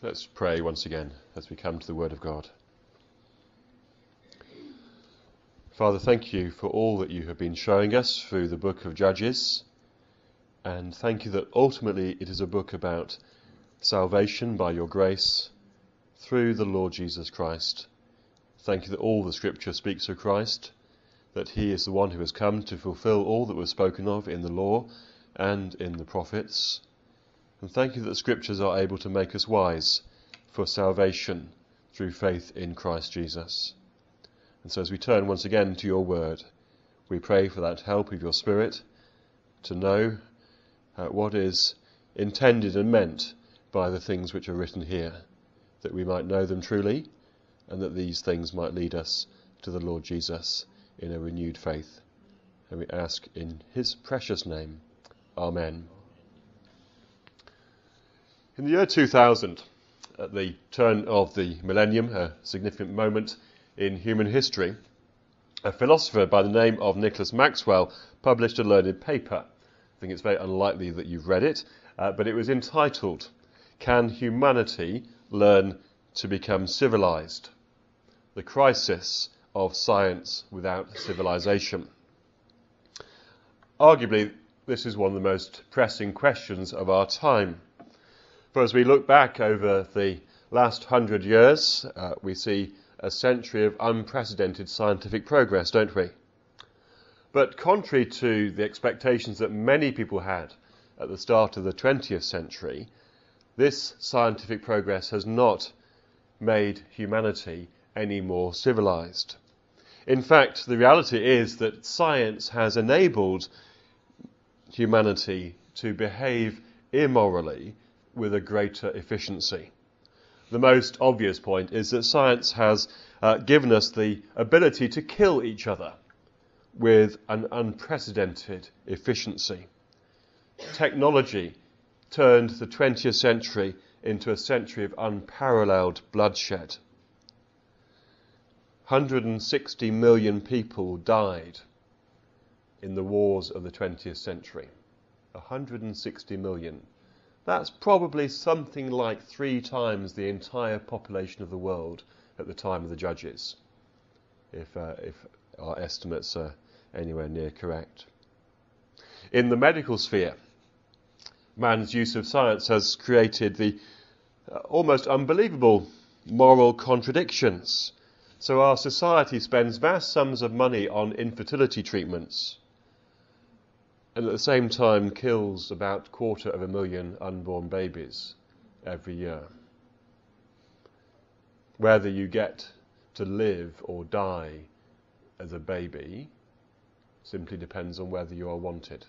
Let's pray once again as we come to the Word of God. Father, thank you for all that you have been showing us through the book of Judges, and thank you that ultimately it is a book about salvation by your grace through the Lord Jesus Christ. Thank you that all the Scripture speaks of Christ, that he is the one who has come to fulfill all that was spoken of in the law and in the prophets. And thank you that the Scriptures are able to make us wise for salvation through faith in Christ Jesus. And so as we turn once again to your word, we pray for that help of your Spirit to know what is intended and meant by the things which are written here, that we might know them truly, and that these things might lead us to the Lord Jesus in a renewed faith. And we ask in his precious name. Amen. In the year 2000, at the turn of the millennium, a significant moment in human history, a philosopher by the name of Nicholas Maxwell published a learned paper. I think it's very unlikely that you've read it, but it was entitled, "Can Humanity Learn to Become Civilized? The Crisis of Science Without Civilization." Arguably, this is one of the most pressing questions of our time. For as we look back over the last 100 years, we see a century of unprecedented scientific progress, don't we? But contrary to the expectations that many people had at the start of the 20th century, this scientific progress has not made humanity any more civilized. In fact, the reality is that science has enabled humanity to behave immorally with a greater efficiency. The most obvious point is that science has given us the ability to kill each other with an unprecedented efficiency. Technology turned the 20th century into a century of unparalleled bloodshed. 160 million people died in the wars of the 20th century. 160 million. That's probably something like 3 times the entire population of the world at the time of the Judges, if our estimates are anywhere near correct. In the medical sphere, man's use of science has created the almost unbelievable moral contradictions. So our society spends vast sums of money on infertility treatments, and at the same time kills about 250,000 unborn babies every year. Whether you get to live or die as a baby simply depends on whether you are wanted.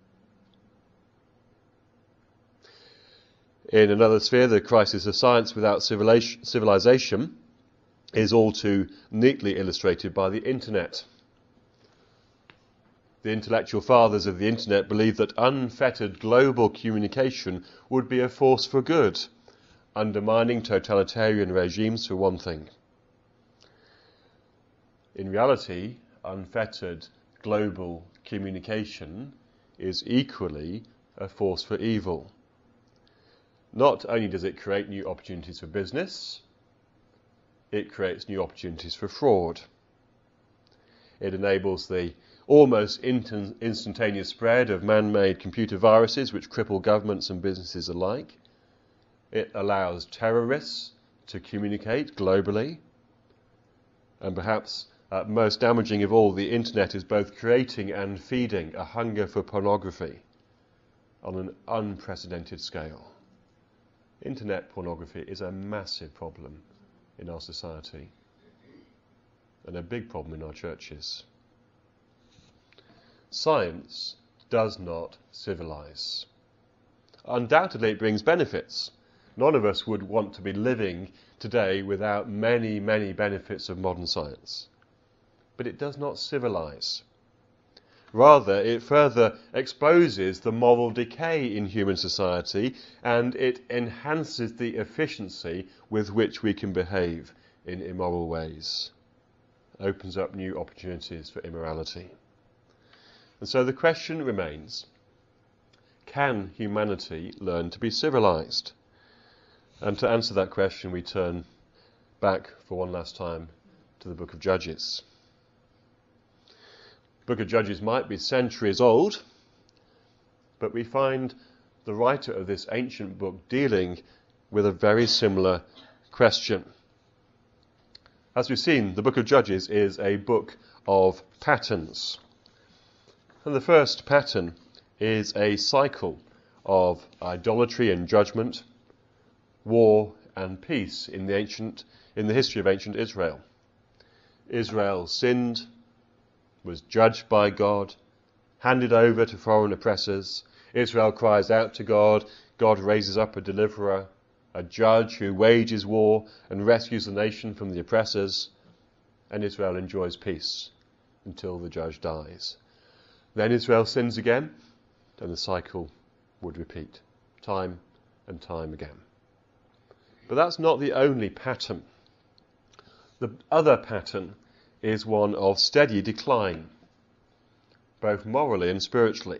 In another sphere, the crisis of science without civilization is all too neatly illustrated by the internet. The intellectual fathers of the internet believed that unfettered global communication would be a force for good, undermining totalitarian regimes for one thing. In reality, unfettered global communication is equally a force for evil. Not only does it create new opportunities for business, it creates new opportunities for fraud. It enables the almost instantaneous spread of man-made computer viruses which cripple governments and businesses alike. It allows terrorists to communicate globally. And perhaps most damaging of all, the internet is both creating and feeding a hunger for pornography on an unprecedented scale. Internet pornography is a massive problem in our society and a big problem in our churches. Science does not civilize. Undoubtedly it brings benefits. None of us would want to be living today without many, many benefits of modern science. But it does not civilize. Rather, it further exposes the moral decay in human society, and it enhances the efficiency with which we can behave in immoral ways. It opens up new opportunities for immorality. And so the question remains, can humanity learn to be civilized? And to answer that question, we turn back for one last time to the book of Judges. The book of Judges might be centuries old, but we find the writer of this ancient book dealing with a very similar question. As we've seen, the book of Judges is a book of patterns. And the first pattern is a cycle of idolatry and judgment, war and peace in the history of ancient Israel. Israel sinned, was judged by God, handed over to foreign oppressors. Israel cries out to God. God raises up a deliverer, a judge who wages war and rescues the nation from the oppressors, and Israel enjoys peace until the judge dies. Then Israel sins again, and the cycle would repeat, time and time again. But that's not the only pattern. The other pattern is one of steady decline, both morally and spiritually.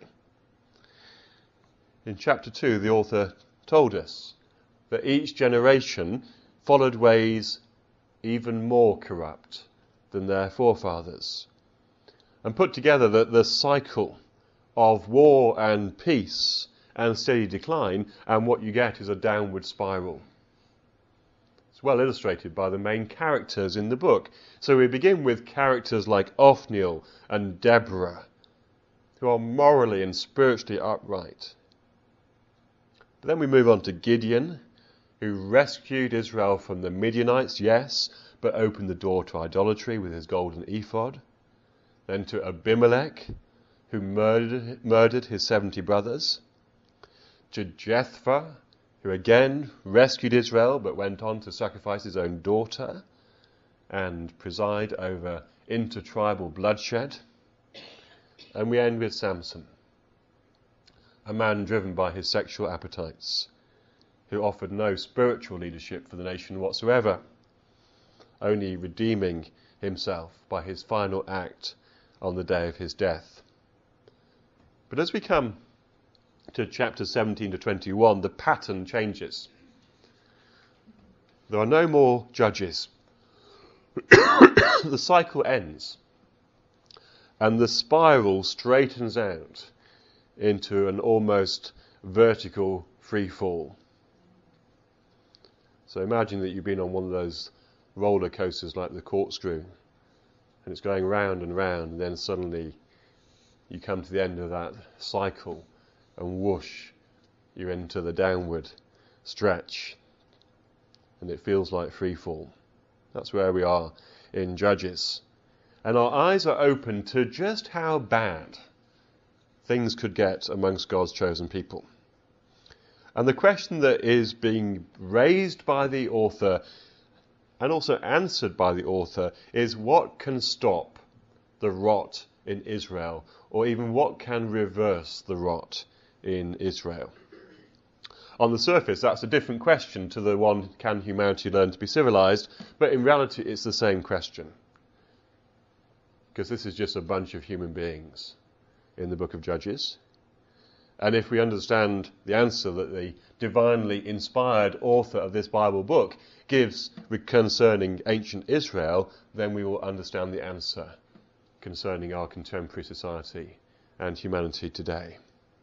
In chapter 2, the author told us that each generation followed ways even more corrupt than their forefathers, and put together that the cycle of war and peace and steady decline, and what you get is a downward spiral. It's well illustrated by the main characters in the book. So we begin with characters like Othniel and Deborah, who are morally and spiritually upright. But then we move on to Gideon, who rescued Israel from the Midianites, yes, but opened the door to idolatry with his golden ephod. Then to Abimelech, who murdered his 70 brothers. To Jephthah, who again rescued Israel but went on to sacrifice his own daughter and preside over intertribal bloodshed. And we end with Samson, a man driven by his sexual appetites, who offered no spiritual leadership for the nation whatsoever, only redeeming himself by his final act on the day of his death. But as we come to chapters 17 to 21, the pattern changes. There are no more judges. The cycle ends, and the spiral straightens out into an almost vertical free fall. So imagine that you've been on one of those roller coasters like the corkscrew, and it's going round and round, and then suddenly you come to the end of that cycle, and whoosh, you're into the downward stretch, and it feels like free fall. That's where we are in Judges. And our eyes are open to just how bad things could get amongst God's chosen people. And the question that is being raised by the author and also answered by the author is, what can stop the rot in Israel, or even what can reverse the rot in Israel? On the surface, that's a different question to the one, can humanity learn to be civilized? But in reality, it's the same question, because this is just a bunch of human beings in the book of Judges. And if we understand the answer that the divinely inspired author of this Bible book gives concerning ancient Israel, then we will understand the answer concerning our contemporary society and humanity today.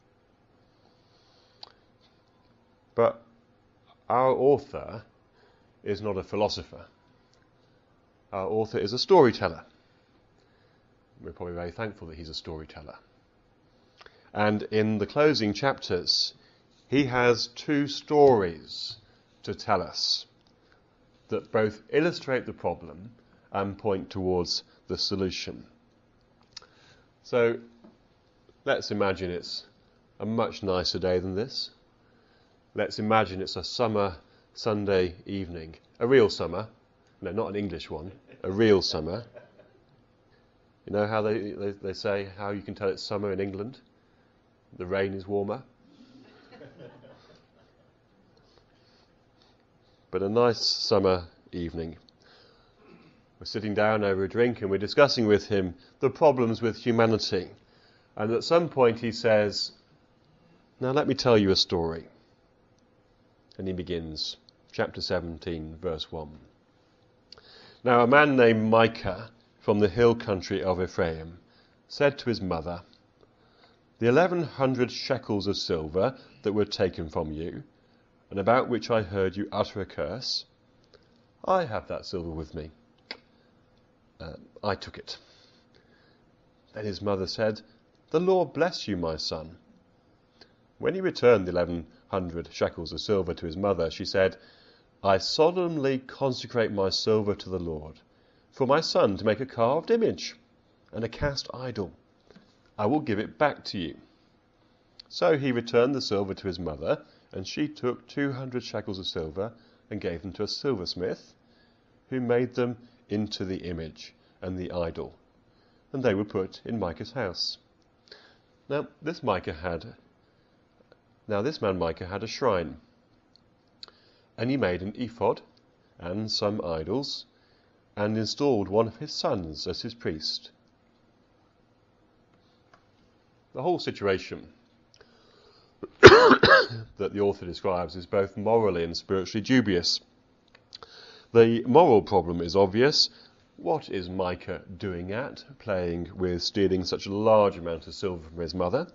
But our author is not a philosopher. Our author is a storyteller. We're probably very thankful that he's a storyteller. And in the closing chapters, he has 2 stories to tell us that both illustrate the problem and point towards the solution. So let's imagine it's a much nicer day than this. Let's imagine it's a summer Sunday evening. A real summer. No, not an English one. A real summer. You know how they say how you can tell it's summer in England? The rain is warmer. But a nice summer evening. We're sitting down over a drink and we're discussing with him the problems with humanity. And at some point he says, "Now let me tell you a story." And he begins chapter 17, verse 1. Now a man named Micah from the hill country of Ephraim said to his mother, "The 1,100 shekels of silver that were taken from you, and about which I heard you utter a curse, I have that silver with me. I took it." Then his mother said, "The Lord bless you, my son." When he returned the 1,100 shekels of silver to his mother, she said, "I solemnly consecrate my silver to the Lord, for my son to make a carved image and a cast idol. I will give it back to you." So he returned the silver to his mother, and she took 200 shekels of silver and gave them to a silversmith, who made them into the image and the idol, and they were put in Micah's house. Now this man Micah had a shrine, and he made an ephod and some idols, and installed one of his sons as his priest. The whole situation that the author describes is both morally and spiritually dubious. The moral problem is obvious. What is Micah doing at, playing with stealing such a large amount of silver from his mother?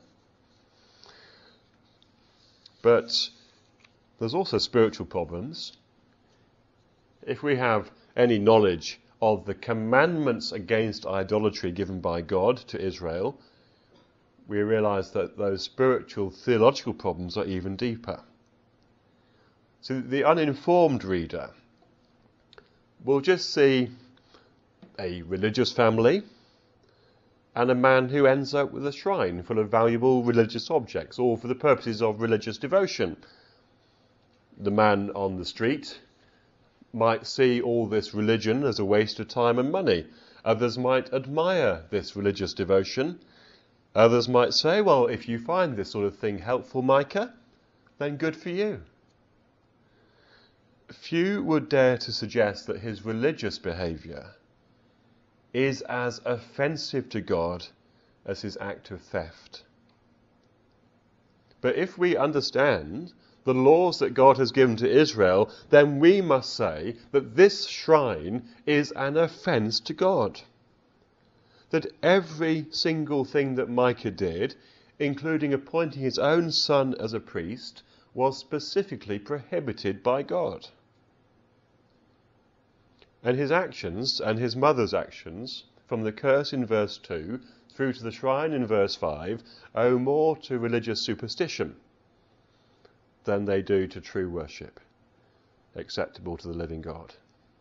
But there's also spiritual problems. If we have any knowledge of the commandments against idolatry given by God to Israel, we realize that those spiritual theological problems are even deeper. So the uninformed reader will just see a religious family and a man who ends up with a shrine full of valuable religious objects, all for the purposes of religious devotion. The man on the street might see all this religion as a waste of time and money. Others might admire this religious devotion. Others might say, well, if you find this sort of thing helpful, Micah, then good for you. Few would dare to suggest that his religious behaviour is as offensive to God as his act of theft. But if we understand the laws that God has given to Israel, then we must say that this shrine is an offence to God. That every single thing that Micah did, including appointing his own son as a priest, was specifically prohibited by God. And his actions and his mother's actions, from the curse in verse 2 through to the shrine in verse 5, owe more to religious superstition than they do to true worship, acceptable to the living God.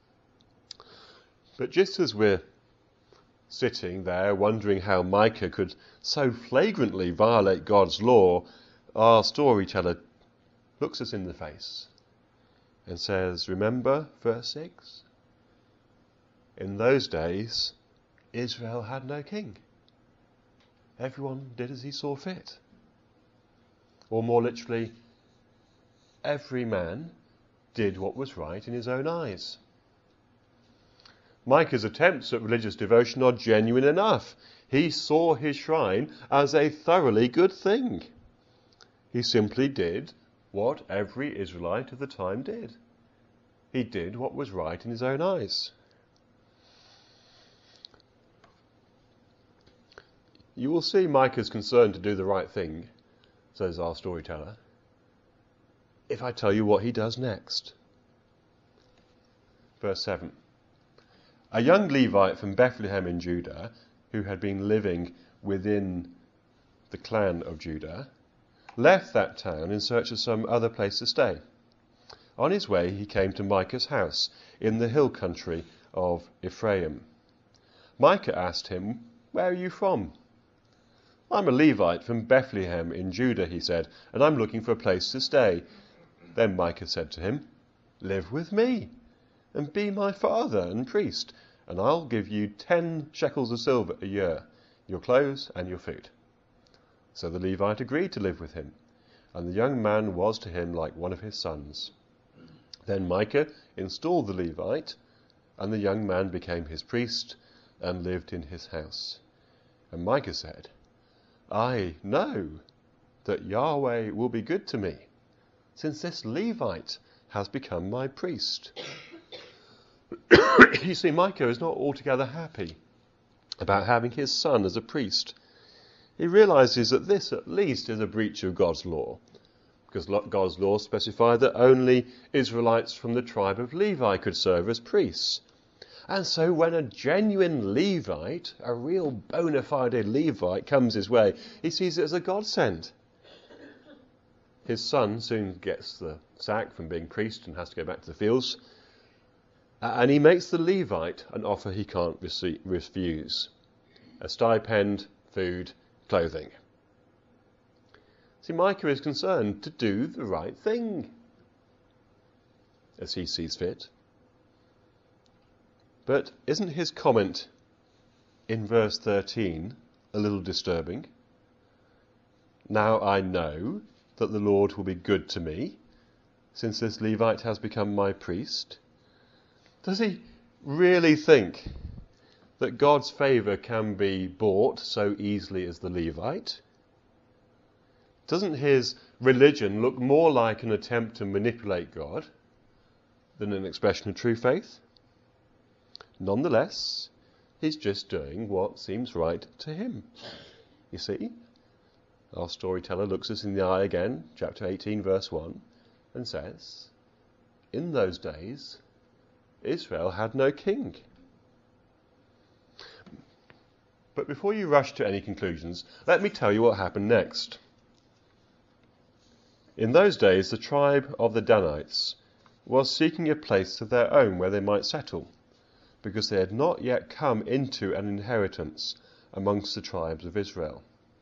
But just as we're sitting there wondering how Micah could so flagrantly violate God's law, our storyteller looks us in the face and says, remember verse 6? In those days, Israel had no king. Everyone did as he saw fit. Or more literally, every man did what was right in his own eyes. Micah's attempts at religious devotion are genuine enough. He saw his shrine as a thoroughly good thing. He simply did what every Israelite of the time did. He did what was right in his own eyes. You will see Micah's concern to do the right thing, says our storyteller, if I tell you what he does next. Verse 7. A young Levite from Bethlehem in Judah, who had been living within the clan of Judah, left that town in search of some other place to stay. On his way he came to Micah's house in the hill country of Ephraim. Micah asked him, "Where are you from?" "I'm a Levite from Bethlehem in Judah," he said, "and I'm looking for a place to stay." Then Micah said to him, "Live with me and be my father and priest, and I'll give you 10 shekels of silver a year, your clothes and your food." So the Levite agreed to live with him, and the young man was to him like one of his sons. Then Micah installed the Levite, and the young man became his priest and lived in his house. And Micah said, "I know that Yahweh will be good to me, since this Levite has become my priest. You see, Micah is not altogether happy about having his son as a priest. He realises that this at least is a breach of God's law, because God's law specified that only Israelites from the tribe of Levi could serve as priests. And so when a genuine Levite, a real bona fide Levite, comes his way, he sees it as a godsend. His son soon gets the sack from being priest and has to go back to the fields. And he makes the Levite an offer he can't refuse. A stipend, food, clothing. See, Micah is concerned to do the right thing, as he sees fit. But isn't his comment in verse 13 a little disturbing? Now I know that the Lord will be good to me, since this Levite has become my priest. Does he really think that God's favour can be bought so easily as the Levite? Doesn't his religion look more like an attempt to manipulate God than an expression of true faith? Nonetheless, he's just doing what seems right to him. You see, our storyteller looks us in the eye again, chapter 18, verse 1, and says, in those days, Israel had no king. But before you rush to any conclusions, let me tell you what happened next. In those days, the tribe of the Danites was seeking a place of their own where they might settle, because they had not yet come into an inheritance amongst the tribes of Israel.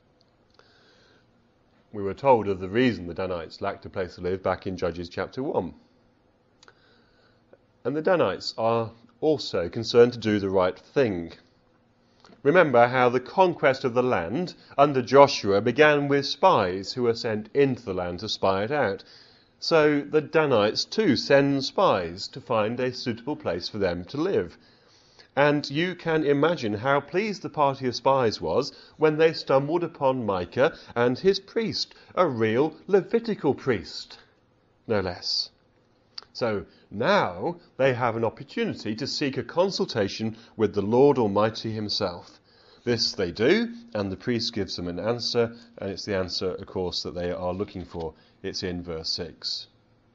We were told of the reason the Danites lacked a place to live back in Judges chapter 1. And the Danites are also concerned to do the right thing. Remember how the conquest of the land under Joshua began with spies who were sent into the land to spy it out. So the Danites too send spies to find a suitable place for them to live. And you can imagine how pleased the party of spies was when they stumbled upon Micah and his priest, a real Levitical priest, no less. So now they have an opportunity to seek a consultation with the Lord Almighty himself. This they do, and the priest gives them an answer, and it's the answer, of course, that they are looking for. It's in verse 6.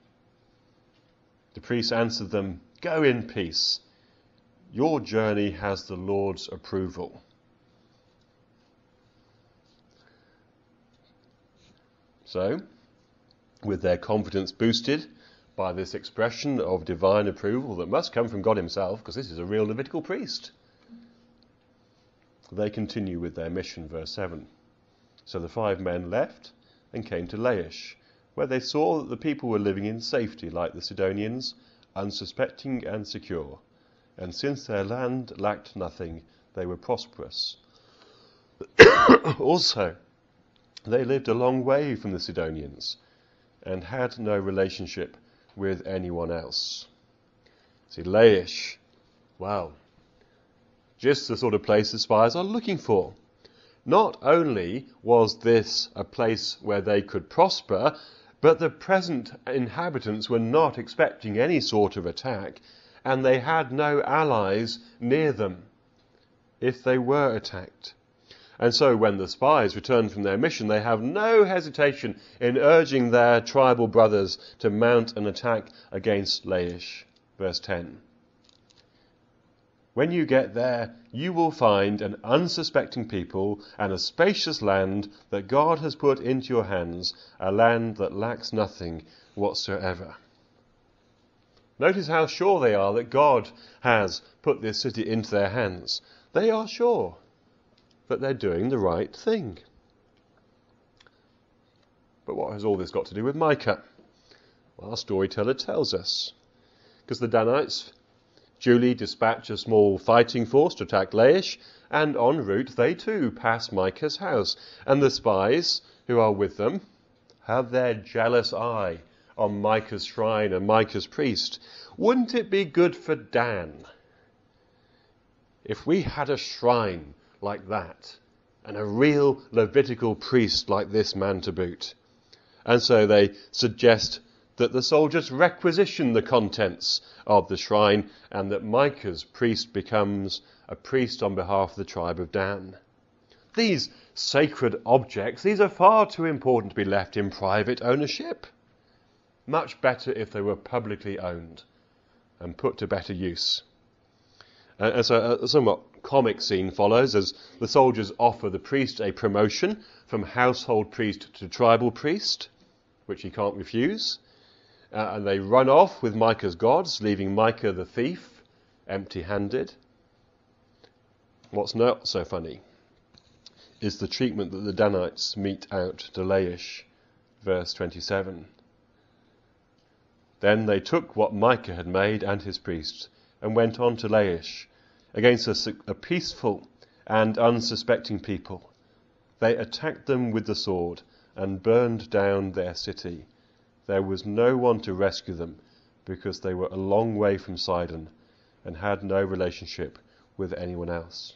The priest answered them, "Go in peace. Your journey has the Lord's approval." So, with their confidence boosted by this expression of divine approval that must come from God himself, because this is a real Levitical priest, they continue with their mission, verse 7. So the 5 men left and came to Laish, where they saw that the people were living in safety like the Sidonians, unsuspecting and secure. And since their land lacked nothing, they were prosperous. Also, they lived a long way from the Sidonians and had no relationship with anyone else. See, Laish, wow, just the sort of place the spies are looking for. Not only was this a place where they could prosper, but the present inhabitants were not expecting any sort of attack, and they had no allies near them if they were attacked. And so when the spies return from their mission, they have no hesitation in urging their tribal brothers to mount an attack against Laish. Verse 10. When you get there, you will find an unsuspecting people and a spacious land that God has put into your hands, a land that lacks nothing whatsoever. Notice how sure they are that God has put this city into their hands. They are sure that they're doing the right thing. But what has all this got to do with Micah? Well, our storyteller tells us. Because the Danites duly dispatch a small fighting force to attack Laish, and en route they too pass Micah's house. And the spies who are with them have their jealous eye on Micah's shrine and Micah's priest. Wouldn't it be good for Dan if we had a shrine like that, and a real Levitical priest like this man to boot? And so they suggest that the soldiers requisition the contents of the shrine, and that Micah's priest becomes a priest on behalf of the tribe of Dan. These sacred objects, these are far too important to be left in private ownership. Much better if they were publicly owned and put to better use. As a somewhat comic scene follows as the soldiers offer the priest a promotion from household priest to tribal priest, which he can't refuse. And they run off with Micah's gods, leaving Micah the thief empty-handed. What's not so funny is the treatment that the Danites mete out to Laish, verse 27. Then they took what Micah had made and his priests, and went on to Laish, against a peaceful and unsuspecting people. They attacked them with the sword, and burned down their city. There was no one to rescue them, because they were a long way from Sidon, and had no relationship with anyone else.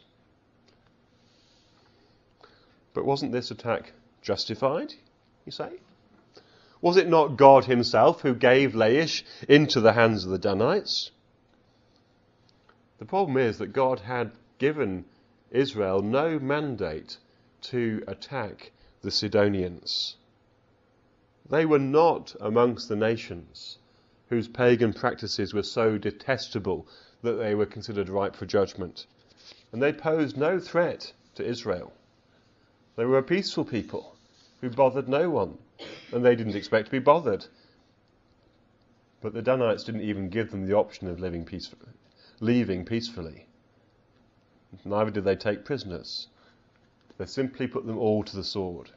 But wasn't this attack justified, you say? Was it not God himself who gave Laish into the hands of the Danites? The problem is that God had given Israel no mandate to attack the Sidonians. They were not amongst the nations whose pagan practices were so detestable that they were considered ripe for judgment. And they posed no threat to Israel. They were a peaceful people who bothered no one, and they didn't expect to be bothered. But the Danites didn't even give them the option of leaving peacefully. Neither did they take prisoners. They simply put them all to the sword.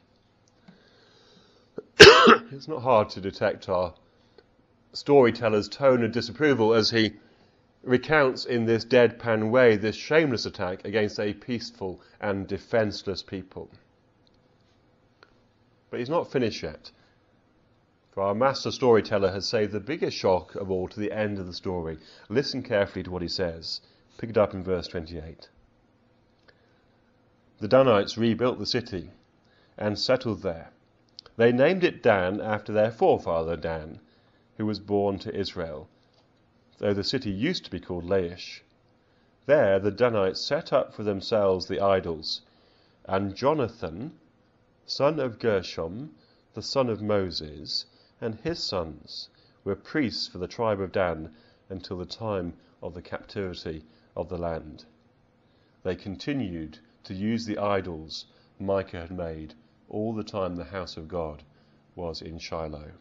It's not hard to detect our storyteller's tone of disapproval as he recounts in this deadpan way this shameless attack against a peaceful and defenceless people. But he's not finished yet. For our master storyteller has saved the biggest shock of all to the end of the story. Listen carefully to what he says. Pick it up in verse 28. The Danites rebuilt the city and settled there. They named it Dan after their forefather Dan, who was born to Israel, though the city used to be called Laish. There the Danites set up for themselves the idols, and Jonathan, son of Gershom, the son of Moses, and his sons were priests for the tribe of Dan until the time of the captivity of the land. They continued to use the idols Micah had made all the time the house of God was in Shiloh.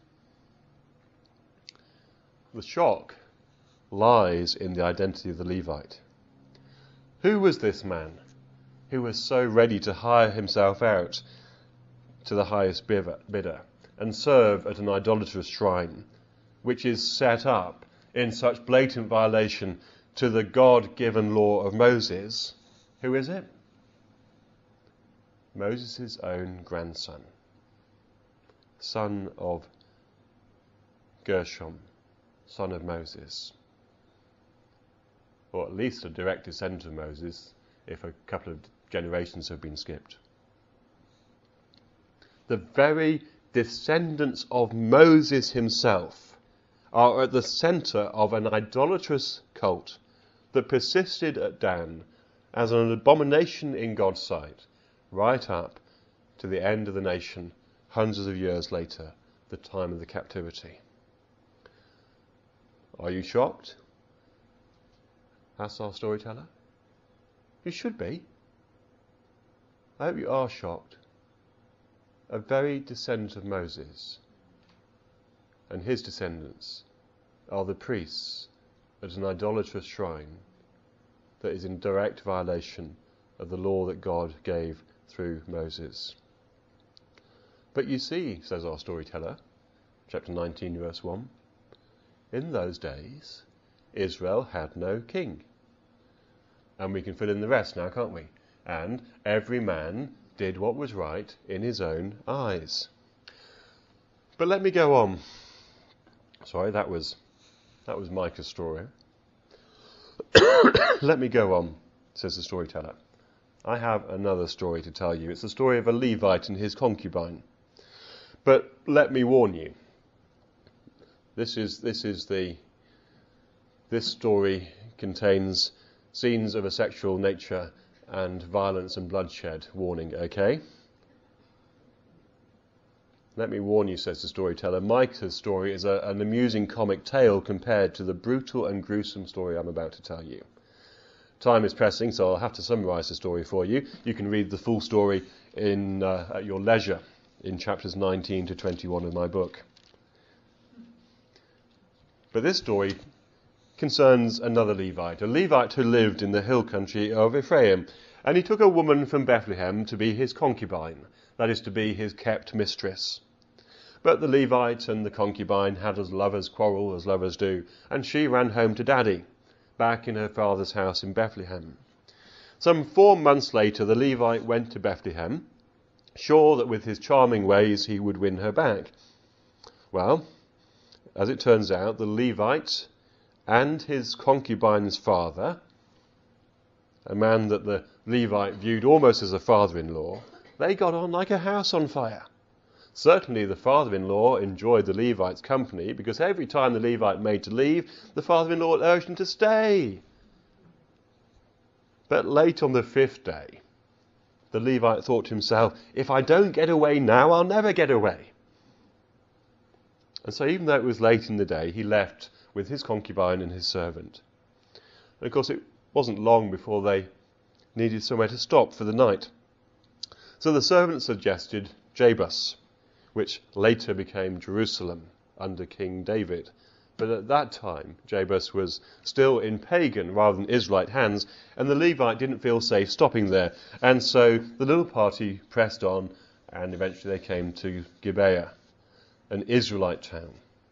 The shock lies in the identity of the Levite. Who was this man who was so ready to hire himself out to the highest bidder and serve at an idolatrous shrine, which is set up in such blatant violation to the God-given law of Moses? Who is it? Moses' own grandson, son of Gershom, son of Moses. Or at least a direct descendant of Moses, if a couple of generations have been skipped. The very descendants of Moses himself are at the centre of an idolatrous cult that persisted at Dan as an abomination in God's sight, right up to the end of the nation, hundreds of years later, the time of the captivity. Are you shocked? Asks our storyteller. You should be. I hope you are shocked. A very descendant of Moses and his descendants are the priests at an idolatrous shrine that is in direct violation of the law that God gave through Moses. But you see, says our storyteller, chapter 19, verse 1, in those days Israel had no king. And we can fill in the rest now, can't we? And every man did what was right in his own eyes. But let me go on. Sorry, that was Micah's story. Let me go on, says the storyteller. I have another story to tell you. It's the story of a Levite and his concubine. But let me warn you, This story contains scenes of a sexual nature and violence and bloodshed. Warning, okay? Let me warn you, says the storyteller, Micah's story is an amusing comic tale compared to the brutal and gruesome story I'm about to tell you. Time is pressing, so I'll have to summarise the story for you. You can read the full story at your leisure in chapters 19 to 21 of my book. But this story concerns another Levite, a Levite who lived in the hill country of Ephraim, and he took a woman from Bethlehem to be his concubine, that is, to be his kept mistress. But the Levite and the concubine had a lovers' quarrel, as lovers do, and she ran home to Daddy, back in her father's house in Bethlehem. Some 4 months later, the Levite went to Bethlehem, sure that with his charming ways he would win her back. Well, as it turns out, the Levite and his concubine's father, a man that the Levite viewed almost as a father-in-law, they got on like a house on fire. Certainly the father-in-law enjoyed the Levite's company, because every time the Levite made to leave, the father-in-law urged him to stay. But late on the 5th day, the Levite thought to himself, if I don't get away now, I'll never get away. And so even though it was late in the day, he left with his concubine and his servant. And of course it wasn't long before they needed somewhere to stop for the night. So the servant suggested Jebus, which later became Jerusalem under King David. But at that time, Jebus was still in pagan rather than Israelite hands, and the Levite didn't feel safe stopping there. And so the little party pressed on, and eventually they came to Gibeah, an Israelite town.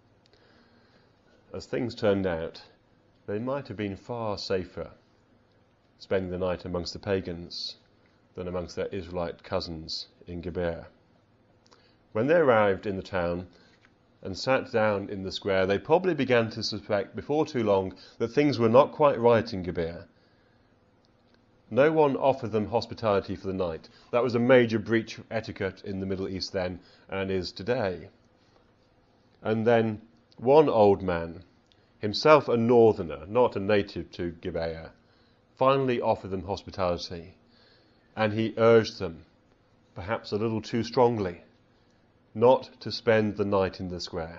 As things turned out, they might have been far safer spending the night amongst the pagans than amongst their Israelite cousins in Gibeah. When they arrived in the town and sat down in the square, they probably began to suspect before too long that things were not quite right in Gibeah. No one offered them hospitality for the night. That was a major breach of etiquette in the Middle East then, and is today. And then one old man, himself a northerner, not a native to Gibeah, finally offered them hospitality, and he urged them, perhaps a little too strongly, not to spend the night in the square.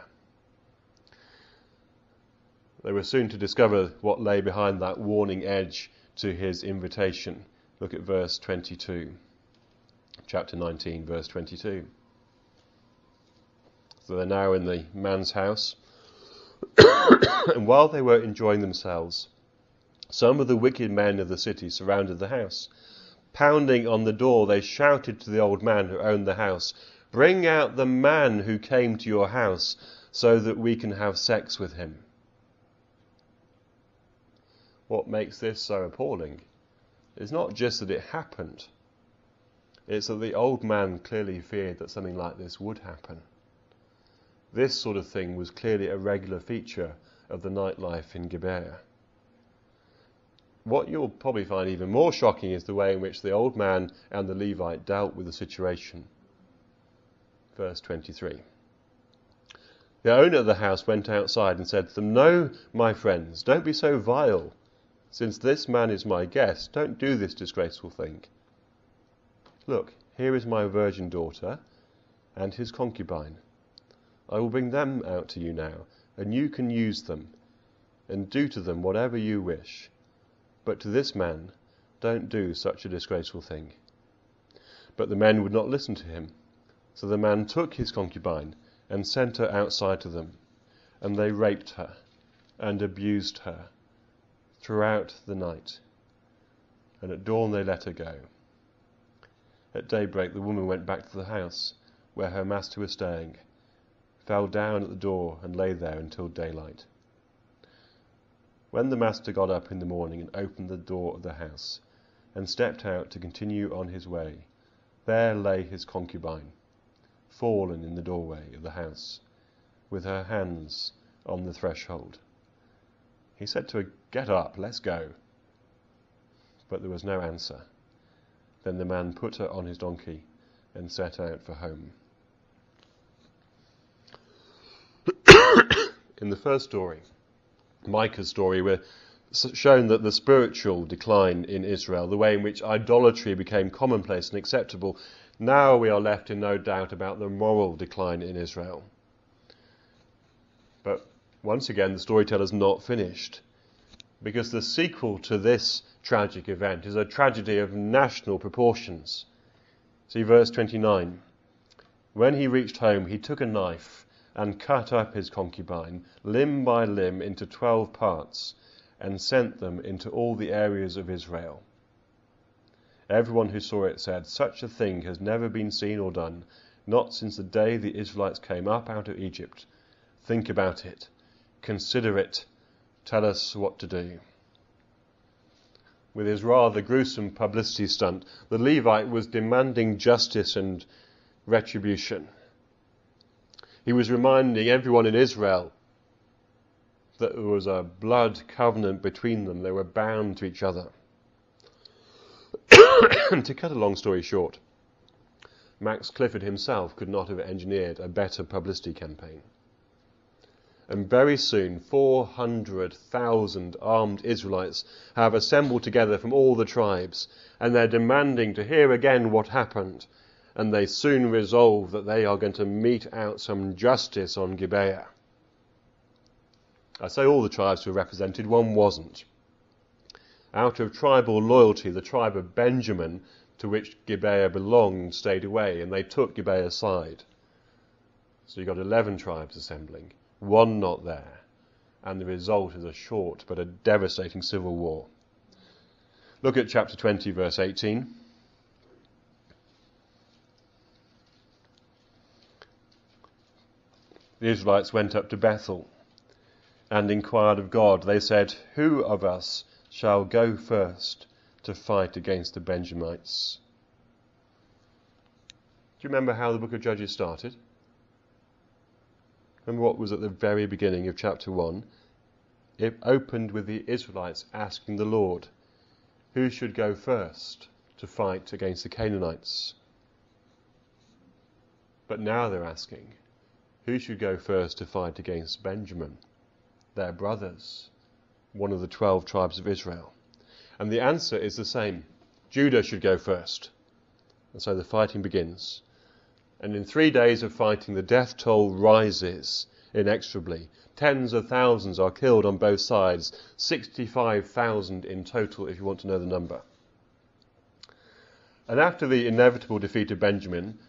They were soon to discover what lay behind that warning edge to his invitation. Look at verse 22, chapter 19, verse 22. So they're now in the man's house, and while they were enjoying themselves, some of the wicked men of the city surrounded the house. Pounding on the door, they shouted to the old man who owned the house, "Bring out the man who came to your house, so that we can have sex with him." What makes this so appalling is not just that it happened, it's that the old man clearly feared that something like this would happen. This sort of thing was clearly a regular feature of the nightlife in Gibeah. What you'll probably find even more shocking is the way in which the old man and the Levite dealt with the situation. Verse 23. The owner of the house went outside and said to them, "No, my friends, don't be so vile. Since this man is my guest, don't do this disgraceful thing. Look, here is my virgin daughter and his concubine. I will bring them out to you now, and you can use them, and do to them whatever you wish. But to this man, don't do such a disgraceful thing." But the men would not listen to him. So the man took his concubine and sent her outside to them, and they raped her and abused her throughout the night. And at dawn they let her go. At daybreak the woman went back to the house where her master was staying, fell down at the door and lay there until daylight. When the master got up in the morning and opened the door of the house and stepped out to continue on his way, there lay his concubine, fallen in the doorway of the house, with her hands on the threshold. He said to her, "Get up, let's go." But there was no answer. Then the man put her on his donkey and set out for home. in the first story, Micah's story, we're shown that the spiritual decline in Israel, the way in which idolatry became commonplace and acceptable, now we are left in no doubt about the moral decline in Israel. But once again, the storyteller's not finished, because the sequel to this tragic event is a tragedy of national proportions. See verse 29. When he reached home, he took a knife and cut up his concubine, limb by limb, into 12 parts, and sent them into all the areas of Israel. Everyone who saw it said, "Such a thing has never been seen or done, not since the day the Israelites came up out of Egypt. Think about it. Consider it. Tell us what to do." With his rather gruesome publicity stunt, the Levite was demanding justice and retribution. He was reminding everyone in Israel that there was a blood covenant between them. They were bound to each other. To cut a long story short, Max Clifford himself could not have engineered a better publicity campaign. And very soon 400,000 armed Israelites have assembled together from all the tribes, and they're demanding to hear again what happened, and they soon resolve that they are going to mete out some justice on Gibeah. I say all the tribes were represented, one wasn't. Out of tribal loyalty, the tribe of Benjamin, to which Gibeah belonged, stayed away, and they took Gibeah's side. So you've got 11 tribes assembling, one not there, and the result is a short but a devastating civil war. Look at chapter 20, verse 18. The Israelites went up to Bethel and inquired of God. They said, "Who of us shall go first to fight against the Benjamites?" Do you remember how the book of Judges started? Remember what was at the very beginning of chapter 1? It opened with the Israelites asking the Lord, who should go first to fight against the Canaanites? But now they're asking, who should go first to fight against Benjamin, their brothers, one of the 12 tribes of Israel? And the answer is the same. Judah should go first. And so the fighting begins. And in 3 days of fighting, the death toll rises inexorably. Tens of thousands are killed on both sides, 65,000 in total, if you want to know the number. And after the inevitable defeat of Benjamin,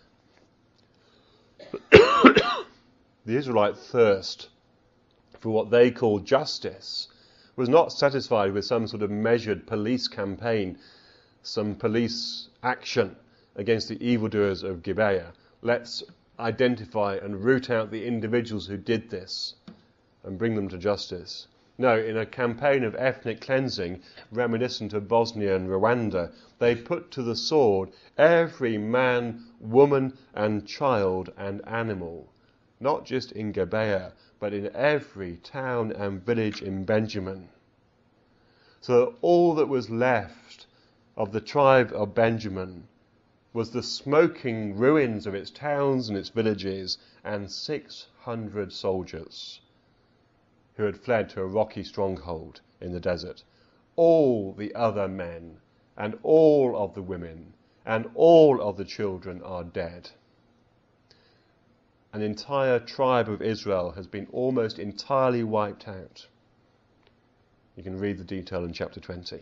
the Israelite thirst for what they call justice was not satisfied with some sort of measured police campaign, some police action against the evildoers of Gibeah. Let's identify and root out the individuals who did this and bring them to justice. No, in a campaign of ethnic cleansing reminiscent of Bosnia and Rwanda, they put to the sword every man, woman and child and animal, not just in Gibeah, but in every town and village in Benjamin. So that all that was left of the tribe of Benjamin was the smoking ruins of its towns and its villages, and 600 soldiers who had fled to a rocky stronghold in the desert. All the other men and all of the women and all of the children are dead. An entire tribe of Israel has been almost entirely wiped out. You can read the detail in chapter 20.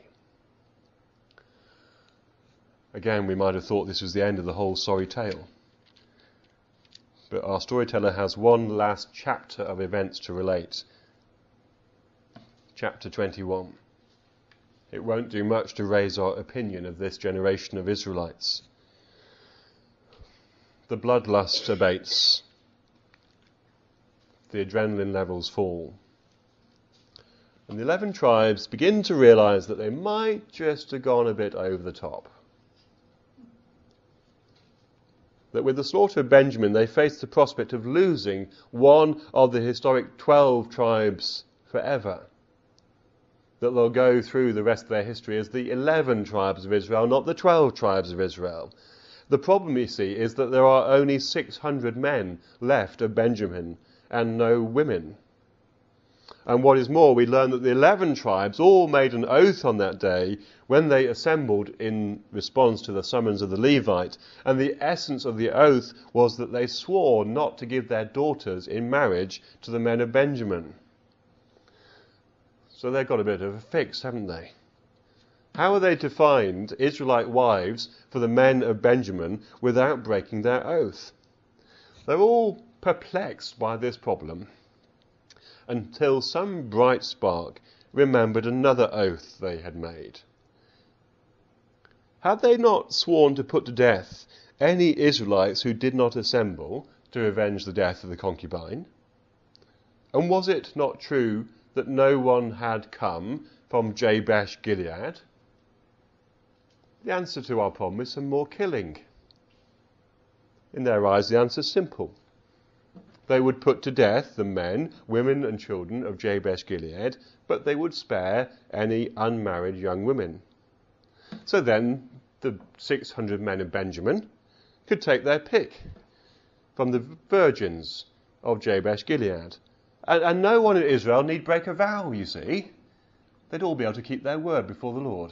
Again, we might have thought this was the end of the whole sorry tale. But our storyteller has one last chapter of events to relate. Chapter 21. It won't do much to raise our opinion of this generation of Israelites. The bloodlust abates. The adrenaline levels fall. And the 11 tribes begin to realize that they might just have gone a bit over the top. That with the slaughter of Benjamin, they faced the prospect of losing one of the historic 12 tribes forever. That they'll go through the rest of their history as the 11 tribes of Israel, not the 12 tribes of Israel. The problem, you see, is that there are only 600 men left of Benjamin and no women. And what is more, we learn that the 11 tribes all made an oath on that day when they assembled in response to the summons of the Levite. And the essence of the oath was that they swore not to give their daughters in marriage to the men of Benjamin. So they've got a bit of a fix, haven't they? How are they to find Israelite wives for the men of Benjamin without breaking their oath? They're all perplexed by this problem until some bright spark remembered another oath they had made. Had they not sworn to put to death any Israelites who did not assemble to avenge the death of the concubine? And was it not true that no one had come from Jabesh Gilead? The answer to our problem is some more killing. In their eyes, the answer is simple. They would put to death the men, women and children of Jabesh Gilead, but they would spare any unmarried young women. So then the 600 men of Benjamin could take their pick from the virgins of Jabesh Gilead. And no one in Israel need break a vow, you see. They'd all be able to keep their word before the Lord.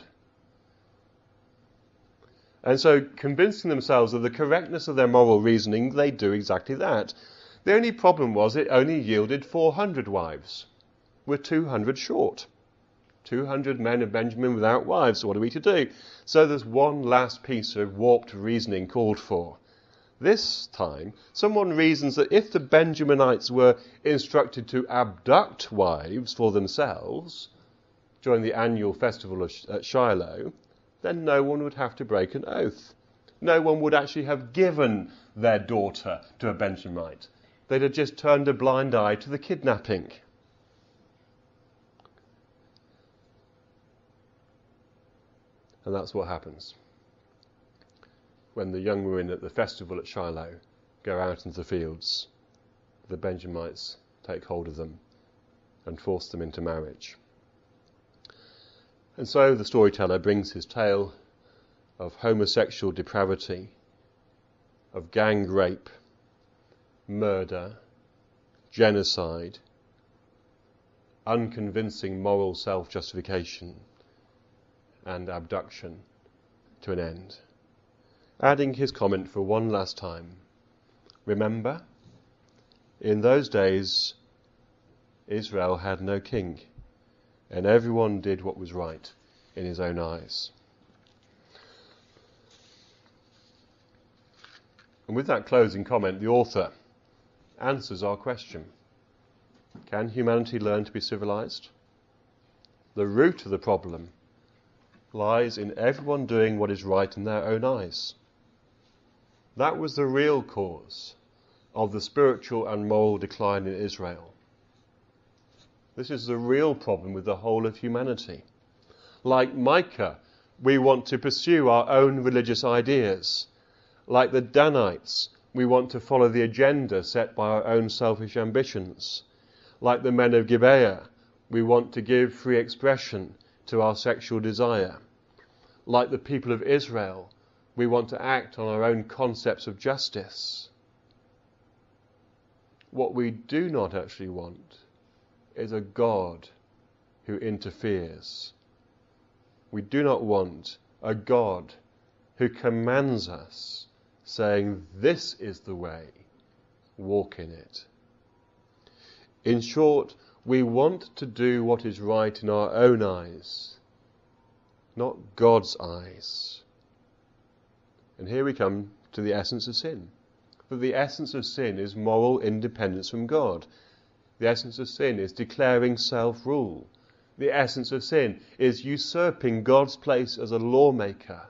And so, convincing themselves of the correctness of their moral reasoning, they do exactly that. The only problem was it only yielded 400 wives. We're 200 short. 200 men of Benjamin without wives, so what are we to do? So there's one last piece of warped reasoning called for. This time, someone reasons that if the Benjaminites were instructed to abduct wives for themselves during the annual festival at Shiloh, then no one would have to break an oath. No one would actually have given their daughter to a Benjaminite. They'd have just turned a blind eye to the kidnapping. And that's what happens when the young women at the festival at Shiloh go out into the fields. The Benjamites take hold of them and force them into marriage. And so the storyteller brings his tale of homosexual depravity, of gang rape, murder, genocide, unconvincing moral self-justification, and abduction to an end, adding his comment for one last time. Remember, in those days, Israel had no king, and everyone did what was right in his own eyes. And with that closing comment, the author answers our question. Can humanity learn to be civilized? The root of the problem lies in everyone doing what is right in their own eyes. That was the real cause of the spiritual and moral decline in Israel. This is the real problem with the whole of humanity. Like Micah, we want to pursue our own religious ideas. Like the Danites, we want to follow the agenda set by our own selfish ambitions. Like the men of Gibeah, we want to give free expression to our sexual desire. Like the people of Israel, we want to act on our own concepts of justice. What we do not actually want is a God who interferes. We do not want a God who commands us, saying, "This is the way, walk in it." In short, we want to do what is right in our own eyes, not God's eyes. And here we come to the essence of sin. That the essence of sin is moral independence from God. The essence of sin is declaring self-rule. The essence of sin is usurping God's place as a lawmaker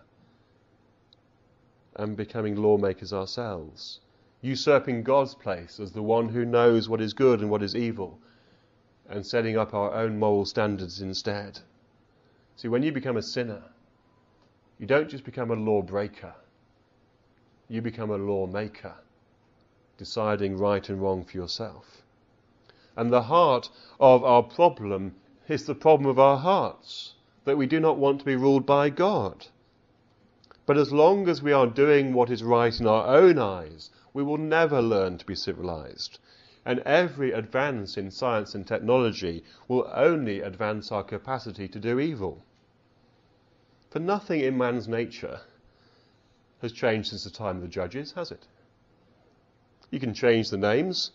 and becoming lawmakers ourselves. Usurping God's place as the one who knows what is good and what is evil, and setting up our own moral standards instead. See, when you become a sinner, you don't just become a lawbreaker. You become a lawmaker, deciding right and wrong for yourself. And the heart of our problem is the problem of our hearts, that we do not want to be ruled by God. But as long as we are doing what is right in our own eyes, we will never learn to be civilized. And every advance in science and technology will only advance our capacity to do evil. For nothing in man's nature has changed since the time of the judges, has it? You can change the names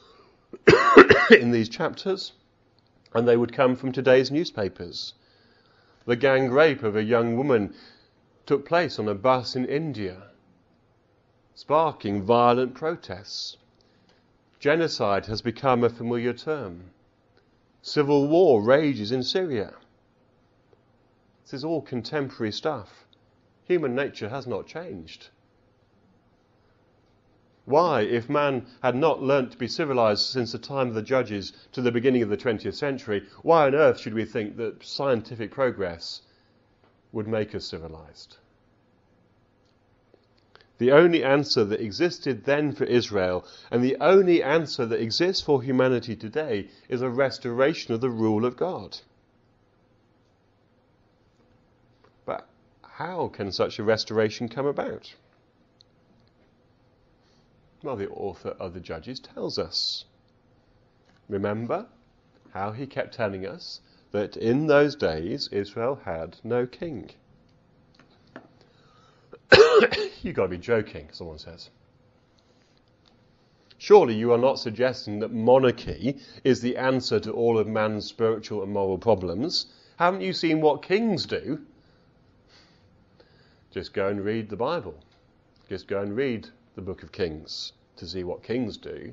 in these chapters, and they would come from today's newspapers. The gang rape of a young woman took place on a bus in India, sparking violent protests. Genocide has become a familiar term. Civil war rages in Syria. This is all contemporary stuff. Human nature has not changed. Why, if man had not learnt to be civilized since the time of the judges to the beginning of the 20th century, why on earth should we think that scientific progress would make us civilized? The only answer that existed then for Israel, and the only answer that exists for humanity today, is a restoration of the rule of God. But how can such a restoration come about? Well, the author of the Judges tells us. Remember how he kept telling us that in those days Israel had no king. You've got to be joking, someone says. Surely you are not suggesting that monarchy is the answer to all of man's spiritual and moral problems. Haven't you seen what kings do? Just go and read the Bible. Just go and read the book of Kings to see what kings do.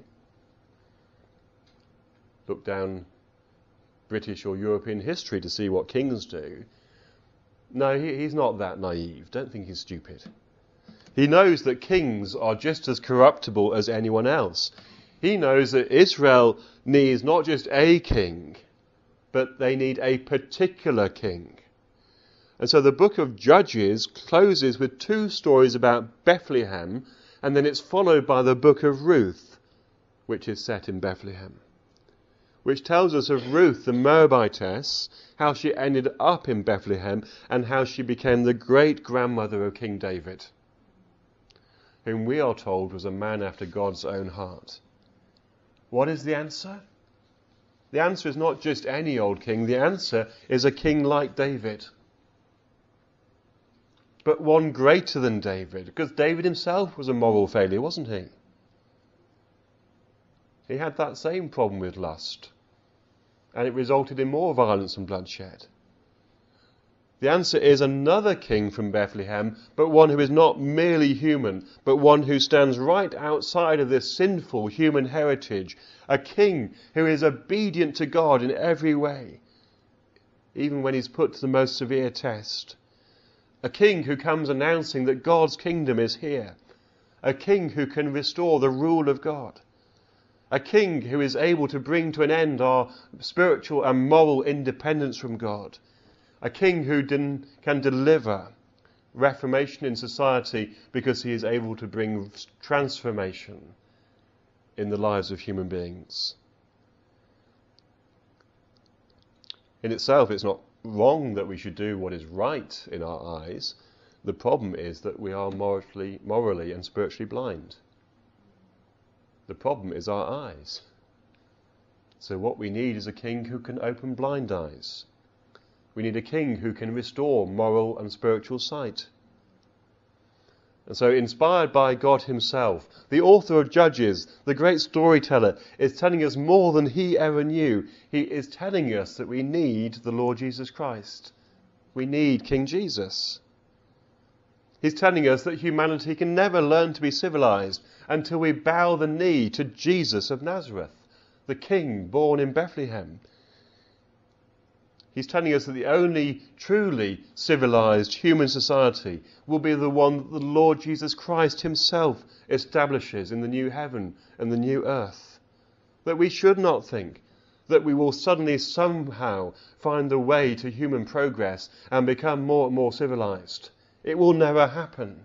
Look down British or European history to see what kings do. No, he's not that naive. Don't think he's stupid. He knows that kings are just as corruptible as anyone else. He knows that Israel needs not just a king, but they need a particular king. And so the book of Judges closes with two stories about Bethlehem, and then it's followed by the book of Ruth, which is set in Bethlehem, which tells us of Ruth the Moabitess, how she ended up in Bethlehem, and how she became the great-grandmother of King David, whom we are told was a man after God's own heart. What is the answer? The answer is not just any old king. The answer is a king like David. But one greater than David, because David himself was a moral failure, wasn't he? He had that same problem with lust, and it resulted in more violence and bloodshed. The answer is another king from Bethlehem, but one who is not merely human, but one who stands right outside of this sinful human heritage. A king who is obedient to God in every way, even when he's put to the most severe test. A king who comes announcing that God's kingdom is here. A king who can restore the rule of God. A king who is able to bring to an end our spiritual and moral independence from God. A king who can deliver reformation in society because he is able to bring transformation in the lives of human beings. In itself, it's not wrong that we should do what is right in our eyes. The problem is that we are morally and spiritually blind. The problem is our eyes. So what we need is a king who can open blind eyes. We need a king who can restore moral and spiritual sight. And so, inspired by God himself, the author of Judges, the great storyteller, is telling us more than he ever knew. He is telling us that we need the Lord Jesus Christ. We need King Jesus. He's telling us that humanity can never learn to be civilized until we bow the knee to Jesus of Nazareth, the King born in Bethlehem. He's telling us that the only truly civilized human society will be the one that the Lord Jesus Christ himself establishes in the new heaven and the new earth. That we should not think that we will suddenly somehow find the way to human progress and become more and more civilized. It will never happen.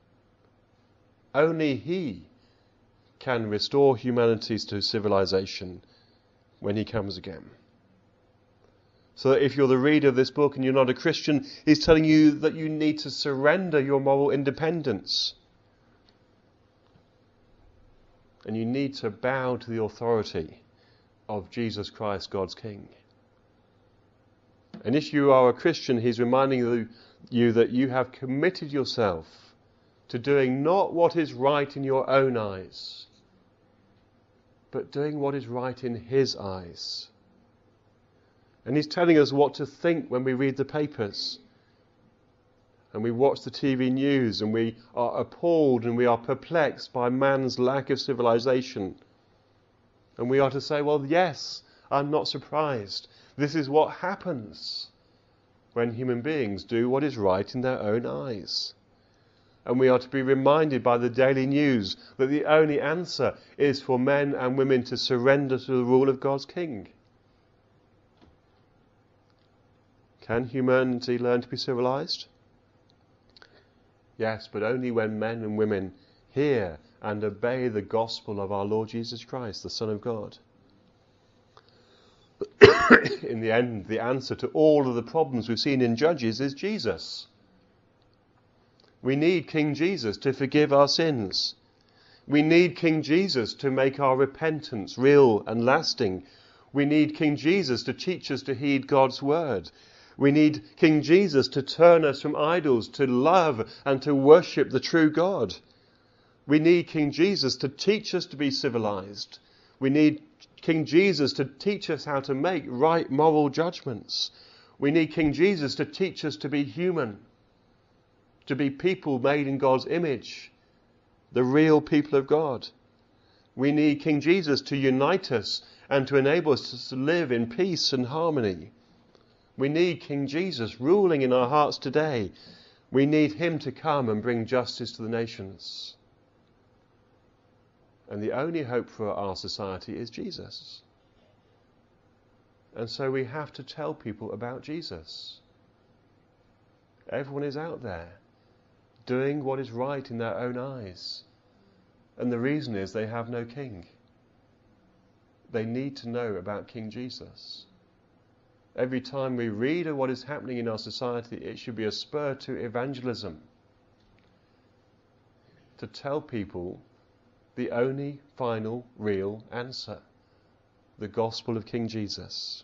Only he can restore humanity to civilization when he comes again. So that if you're the reader of this book and you're not a Christian, he's telling you that you need to surrender your moral independence. And you need to bow to the authority of Jesus Christ, God's King. And if you are a Christian, he's reminding you that you have committed yourself to doing not what is right in your own eyes, but doing what is right in his eyes. And he's telling us what to think when we read the papers and we watch the TV news and we are appalled and we are perplexed by man's lack of civilization. And we are to say, well, yes, I'm not surprised. This is what happens when human beings do what is right in their own eyes. And we are to be reminded by the daily news that the only answer is for men and women to surrender to the rule of God's King. Can humanity learn to be civilized? Yes, but only when men and women hear and obey the gospel of our Lord Jesus Christ, the Son of God. In the end, the answer to all of the problems we've seen in Judges is Jesus. We need King Jesus to forgive our sins. We need King Jesus to make our repentance real and lasting. We need King Jesus to teach us to heed God's word. We need King Jesus to turn us from idols to love and to worship the true God. We need King Jesus to teach us to be civilized. We need King Jesus to teach us how to make right moral judgments. We need King Jesus to teach us to be human, to be people made in God's image, the real people of God. We need King Jesus to unite us and to enable us to live in peace and harmony. We need King Jesus ruling in our hearts today. We need him to come and bring justice to the nations. And the only hope for our society is Jesus. And so we have to tell people about Jesus. Everyone is out there doing what is right in their own eyes. And the reason is they have no king. They need to know about King Jesus. Every time we read of what is happening in our society, it should be a spur to evangelism. To tell people the only final real answer, the gospel of King Jesus.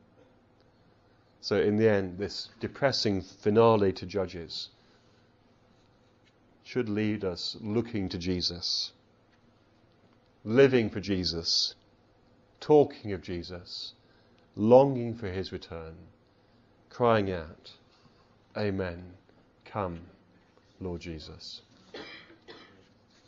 So in the end, this depressing finale to Judges should lead us looking to Jesus, living for Jesus, talking of Jesus, longing for his return, crying out, Amen, come, Lord Jesus.